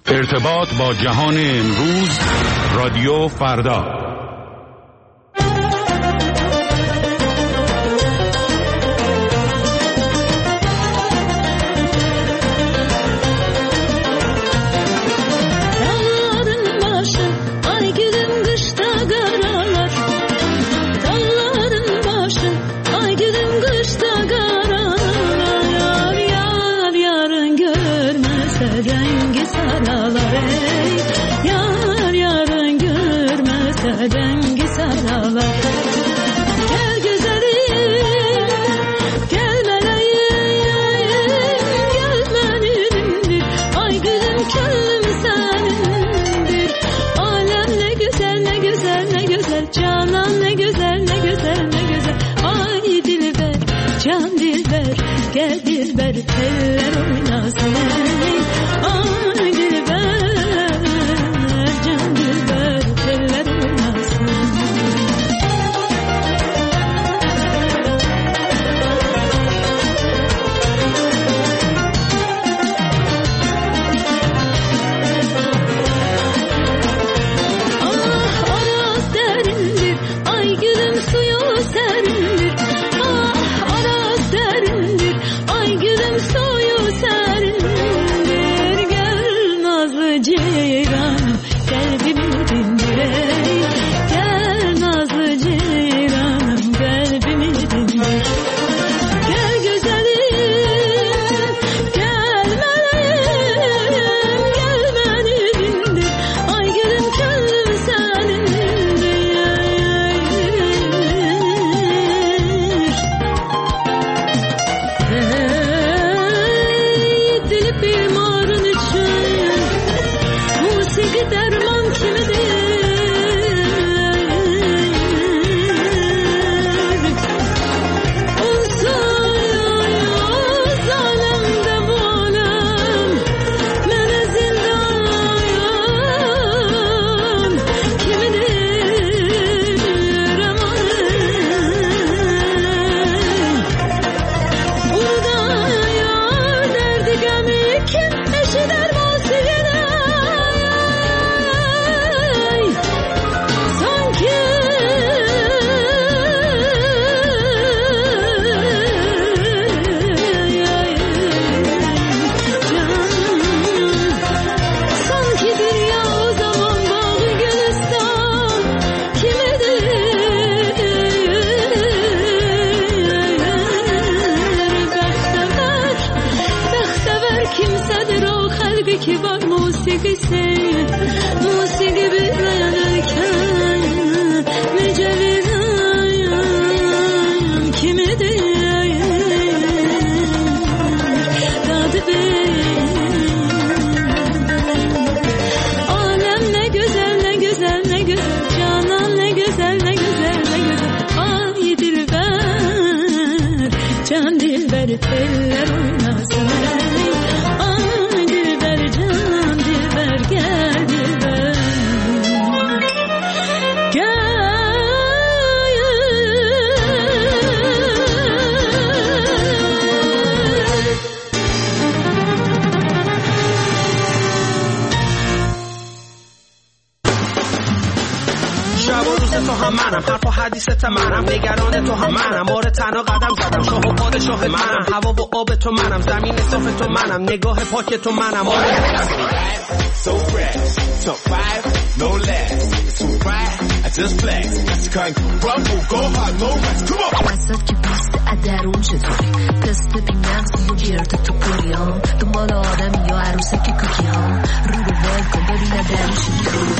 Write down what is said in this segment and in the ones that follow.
ارتباط با جهان امروز، رادیو فردا. نگاه پاک تو منم So fresh, top 5, no less It's too bright, I just flex You can't rumble, go hard, no rest, come on وسط که بیست درون چطوری تست بین نفسی و گرد تو کلیام دنبال آدمی یا عروسک کوکی ها رو رو ول کن ببینه درش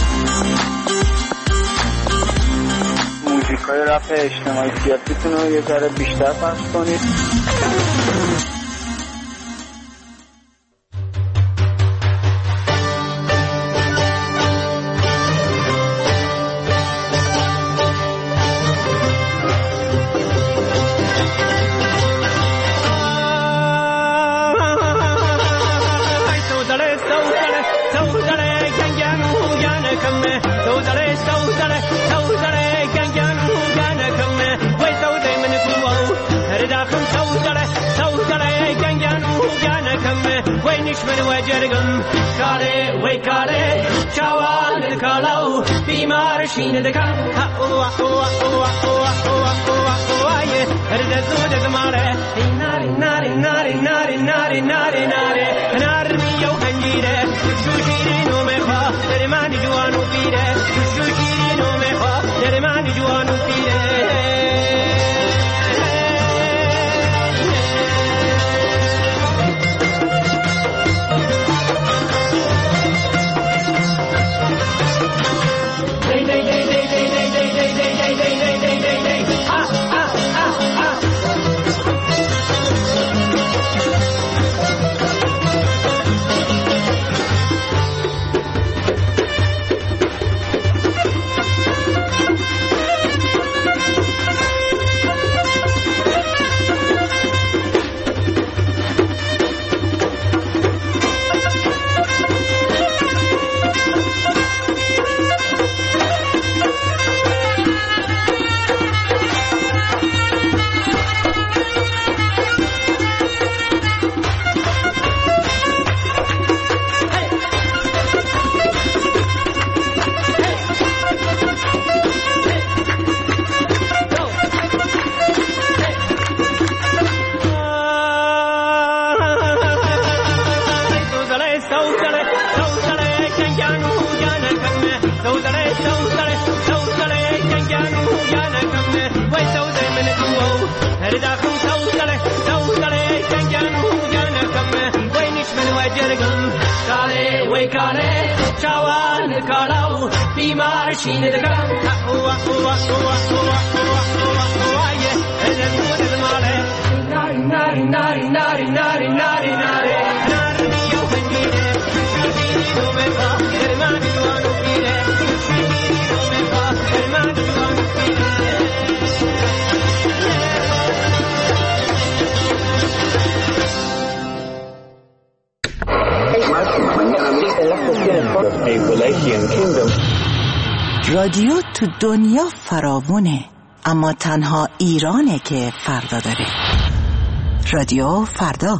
موزیکای رپ اجتماعی سیاسیتون رو یه ذره بیشتر پخش کنید. We're جانكم وينش من وجركم كالي ويكالي شوال الكالو بيمارشين دكا هوا هوا هوا هوا هوا هوا هرد الزود زماره ناري ناري ناري ناري ناري ناري ناري نار ميو خنجيره شو شيرينو مخا درماني جوانو بيره شو شيرينو مخا درماني جوانو بيره رادیو تو دنیا فراوونه، اما تنها ایرانه که فردا داره. رادیو فردا.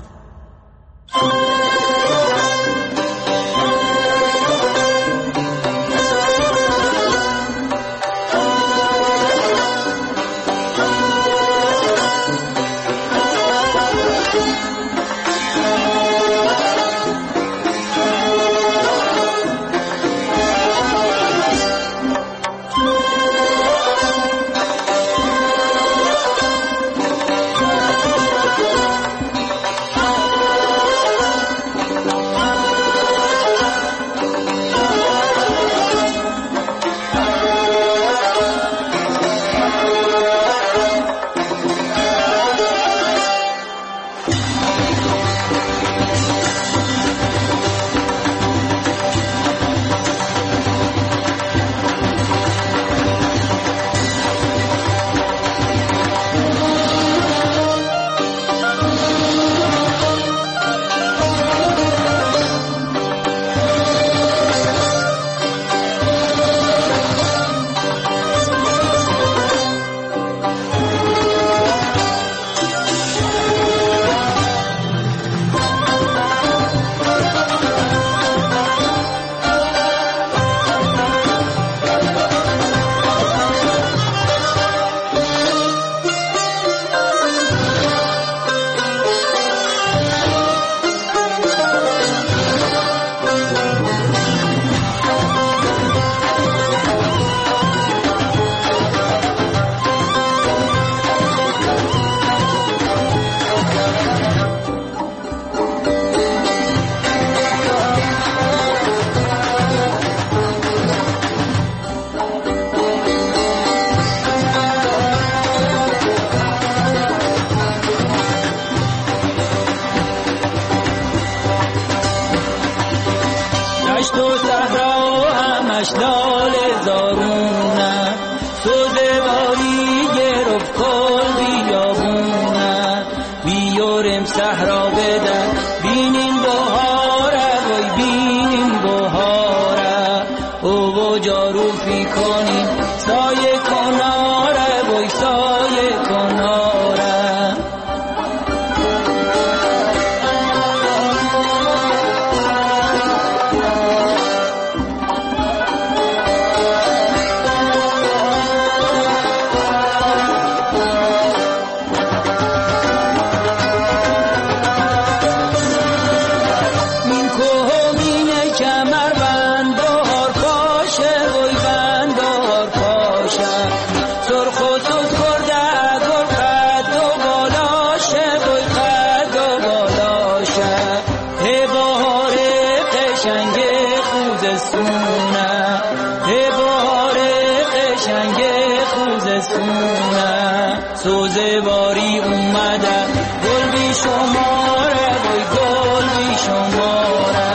تابستونه بهار قشنگ خوزستونه سوزواری اومده گل بی شماره وای گل بی شماره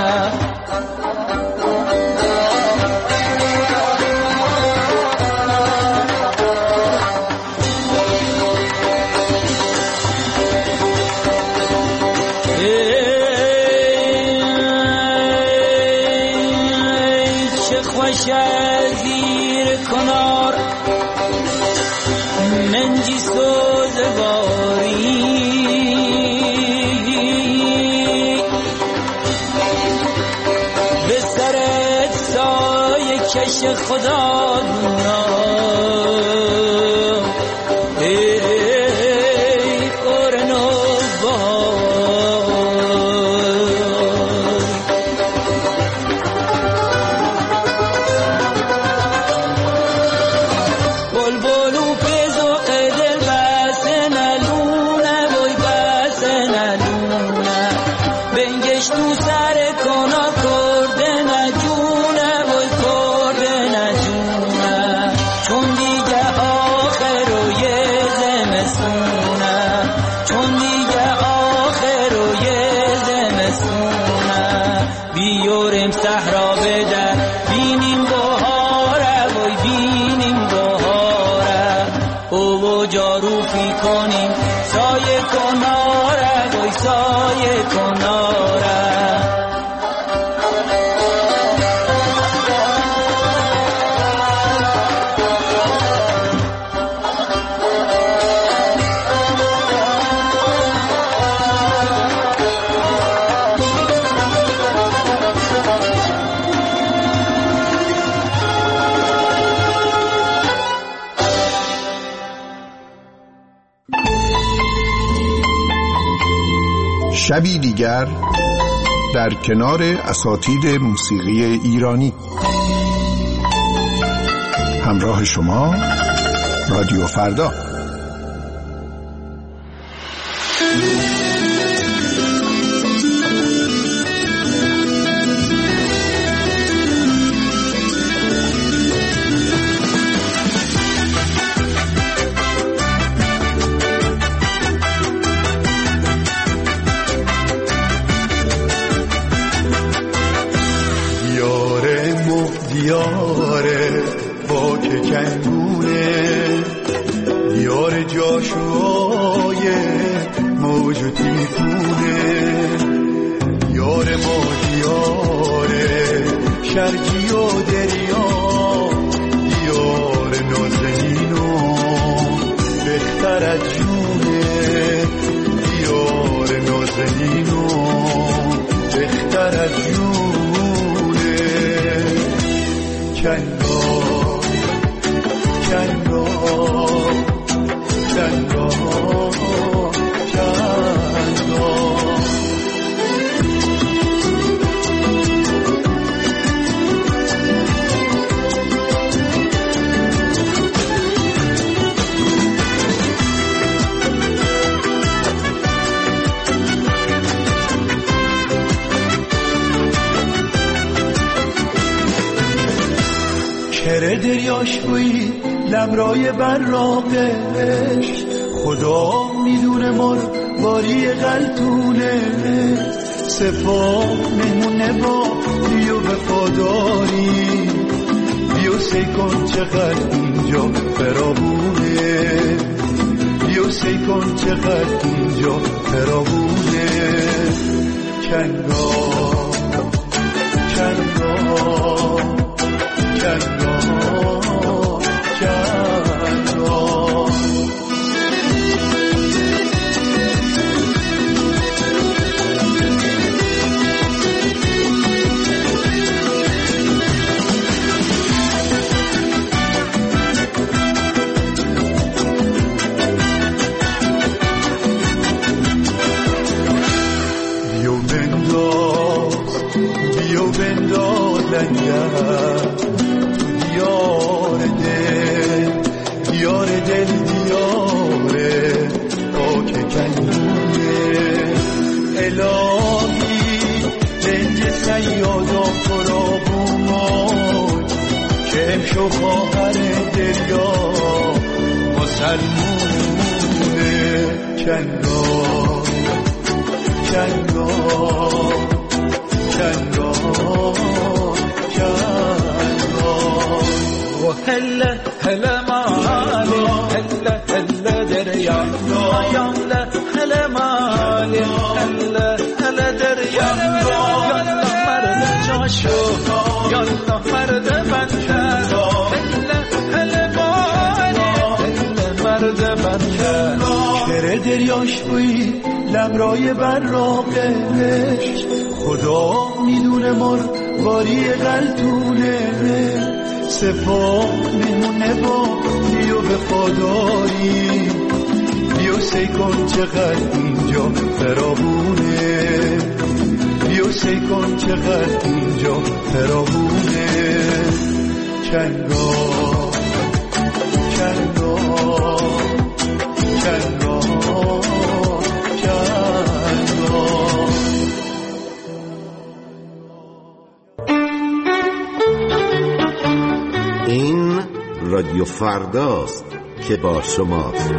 زیر کنار منجی سوزواری به سرت سایه کش خدا دونا ای قرنو صحرا بدر بینیم بهاره وای بینیم بهاره او جاروفی کنیم سایه کناره وای سایه کناره شبی دیگر در کنار اساتید موسیقی ایرانی. همراه شما رادیو فردا. دیاره با که کندونه دیار جاشوهای موج تیفونه دیار ما دیاره شرجی و دریا دیار نازنینو بختر از جونه دیار نازنینو بختر از جونه کنگا کنگا کنگا کنگا کره دریاش بوی لمرای براقش خدا میدونه ما رو باری غلطونه سپاه مهمونه با بیو وفاداری بیو سی کن چقدر اینجا فراوونه بیو سی کن چقدر اینجا فراوونه کنگا کنگا کنگا بیو بنداز لنگر تو دیار دل دیاره پاک کنونه الهی دنج نیادا فرابون که امشو خواهر دریا مسلمونه کنگار کنگار کنگار کنگار و هلا هلا مالی هلا هلا دریا یالا هلا مالی هلا هلا دریا یالا مرد جاشو یالا مرد بنکر هلا هلا مالی هلا مرد بنکر کره دریاش بوی لمرای براقش خدا میدونه مرواری قلتونه سپاه میمونه با بیو وفاداری بیو سی کن چقدر اینجا فراوونه بیو سی کن چقدر اینجا فراوونه کنگار کنگار کنگار کنگار. این رادیو فرداست که با شماست.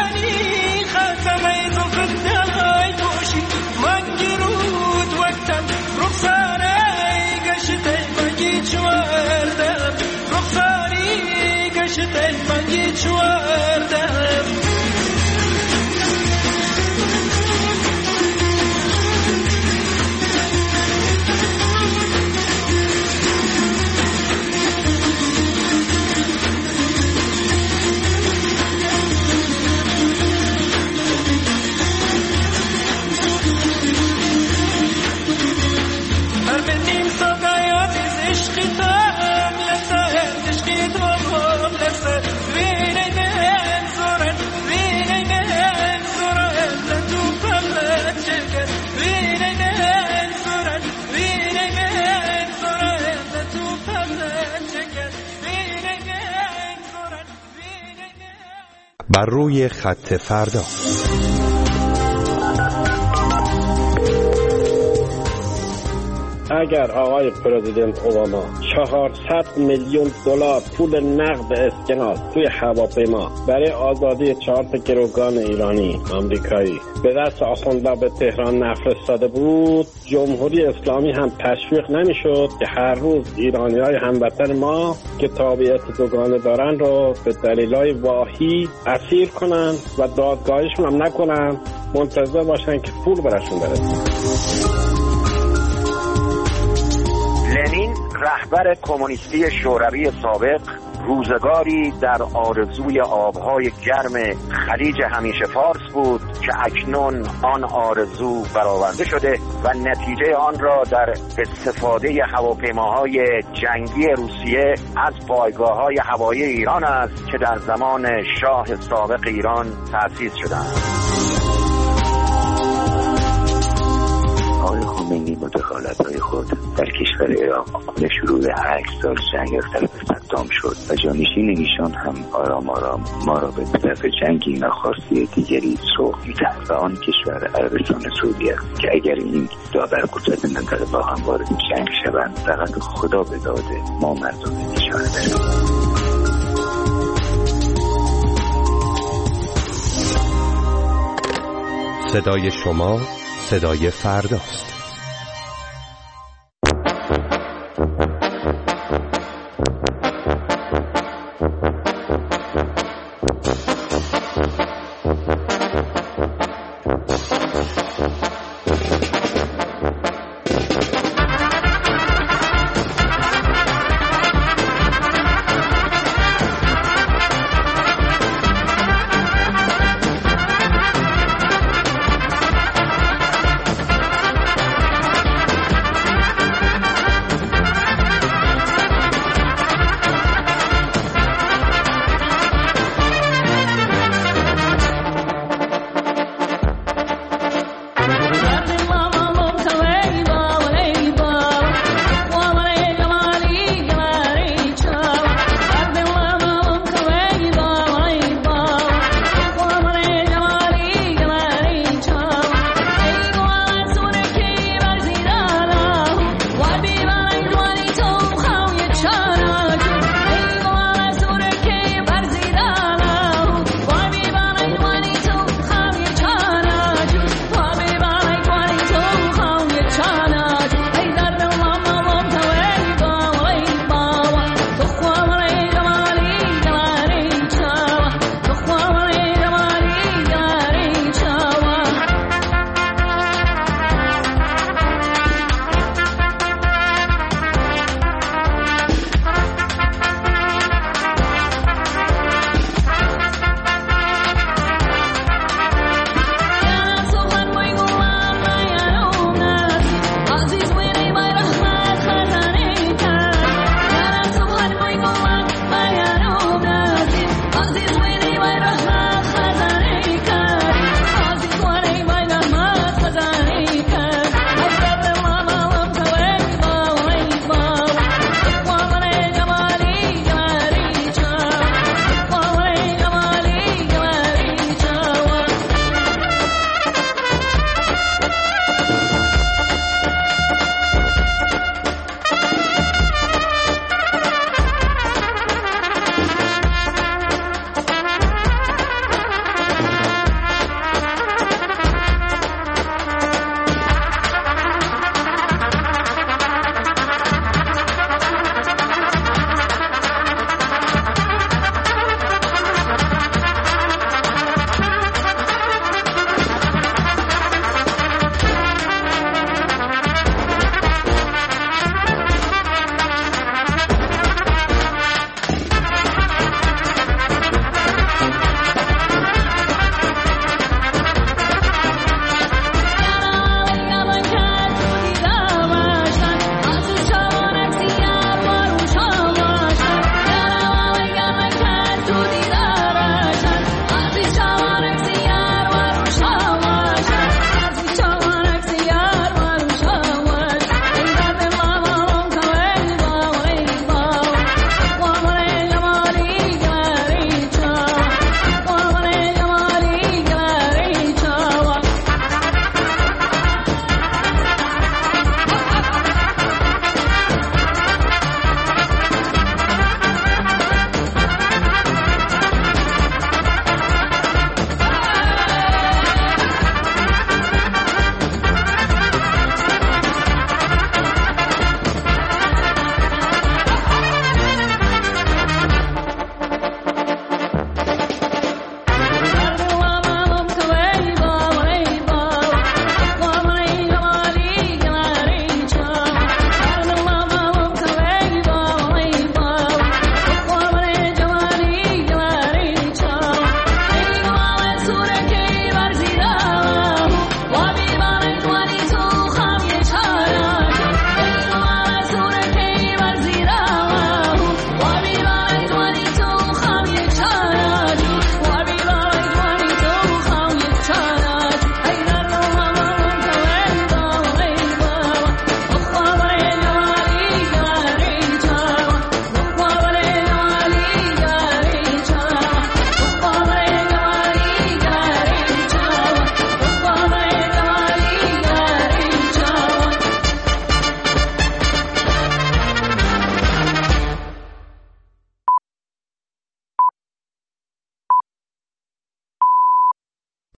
لنی ختمه زفدای توشی من گرود وقتم رخساره گشته منگی چوردم رخساری گشته منگی چوردم بر روی خط فردا. اگر آقای پرزیدنت اوباما 400 میلیون دلار پول نقد اسکناس توی هواپیما برای آزادی 4 گروگان ایرانی آمریکایی به دست آخوندها به تهران نفرستاده بود، جمهوری اسلامی هم تشویق نمیشد که هر روز ایرانی‌های هموطن ما که تابعیت دوگانه دارن رو به دلایل واهی اسیر کنن و دادگاهشون هم نکنن، منتظر باشن که پول براشون برسه. لنین رهبر کمونیستی شوروی سابق روزگاری در آرزوی آبهای گرم خلیج همیشه فارس بود که اکنون آن آرزو برآورده شده و نتیجه آن را در استفاده هواپیماهای جنگی روسیه از پایگاه‌های هوایی ایران است که در زمان شاه سابق ایران تأسیس شدند. آقای خمینی با دخالت‌های خود در کشور عراق به شروع 8 سال جنگ از طرف صدام شد و جانشین ایشان هم آرام آرام ما را به طرف جنگی ناخواسته دیگری سوق می‌دهد و آن کشور عربستان سعودی است که اگر این دو قدرت منطقه با هم وارد جنگ شوند فقط خدا به داد ما مردم نشانه دهد. صدای شما صدای فرداست.